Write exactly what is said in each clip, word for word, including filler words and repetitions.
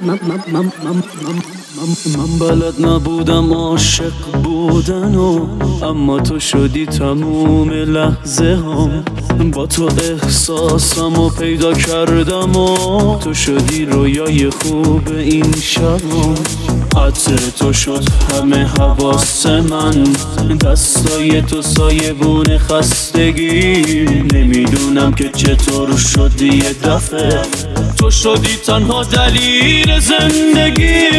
من بلد نبودم عاشق بودن و اما تو شدی تموم لحظه هم. با تو احساسم و پیدا کردم و تو شدی رویای خوب این شبم. عطر تو شد همه حواس من، دستای تو سایبون خستگی. نمیدونم که چطور شد یه دفعه تو شدی تنها دلیل زندگی.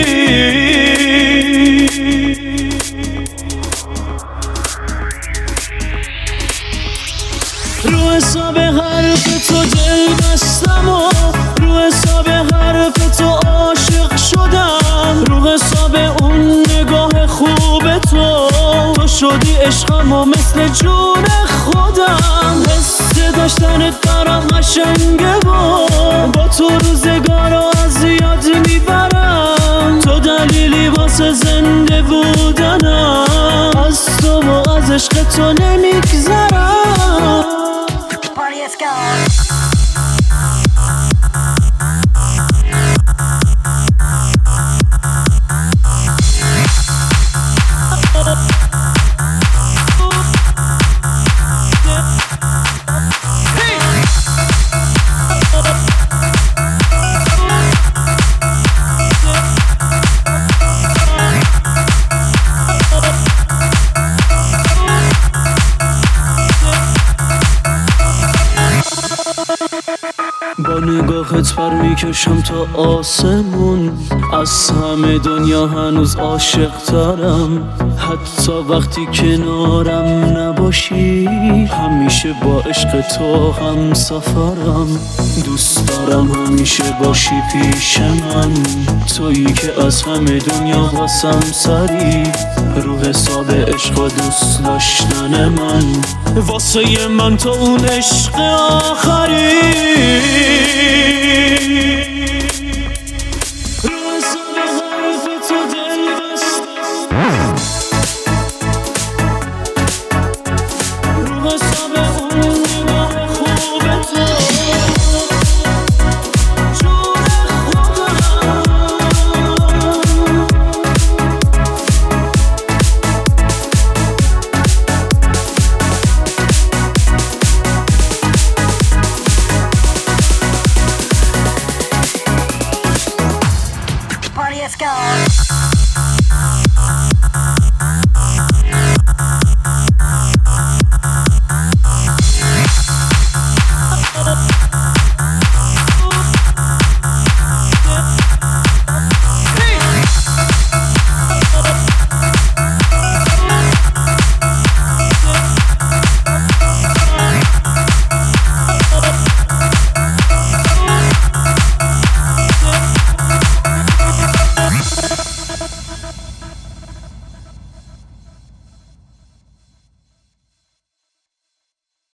رو حساب حرف تو دل بستم و رو حساب حرف تو عاشق شدم. رو حساب اون نگاه خوب تو تو شدی عشقم و مثل جون خودم. حس داشتنت برام قشنگه و با تو روزگارو از یاد میبرم. تو دلیلی واسه زنده بودنم، از تو و از عشق تو نمیگذرم. Let's go. با نگاهت پر میکشم تا آسمون. از همه دنیا هنوز عاشق ترم، حتی وقتی کنارم نباشی. همیشه با عشق تو هم سفرم، دوست دارم همیشه باشی پیش من. تویی که از همه دنیا واسم سری، رو حساب عشق و دوست داشتن من. واسه من تو اون عشق آخری.